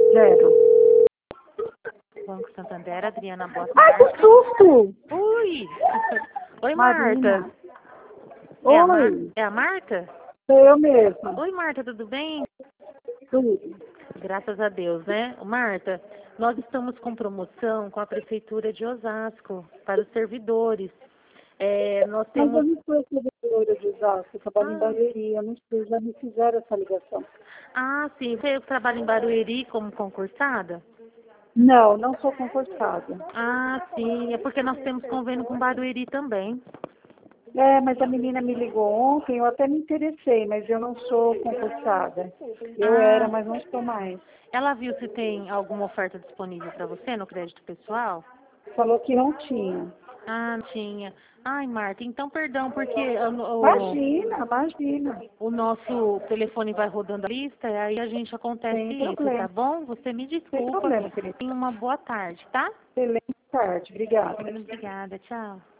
Zero. Banco Santander, Adriana, boa Ai, tarde. que susto! Oi! Oi, Marina. Marta. Oi, É a Marta? sou eu mesma. Oi, Marta, tudo bem? Tudo. Graças a Deus, né? Marta, nós estamos com promoção com a Prefeitura de Osasco para os servidores. Nós Mas eu temos... não sou servidora de Osasco, eu trabalho em Ah, Barueri, eu não sei, já me fizeram essa ligação. sim, você trabalha em Barueri como concursada? Não, não sou concursada. Sim, é porque nós temos convênio com Barueri também. É, mas a menina me ligou ontem, eu até me interessei, mas eu não sou concursada. Eu era, Ah, mas não sou mais. ela viu se tem alguma oferta disponível para você no crédito pessoal? Falou que não tinha. Tinha. Ai, Marta, então perdão, porque Imagina, imagina. o nosso telefone vai rodando a lista e aí a gente acontece Sem isso, tá problema. bom? Você me Sem desculpa. problema, querida. Tenha uma boa tarde, tá? Excelente tarde. Obrigada. Obrigada, tchau.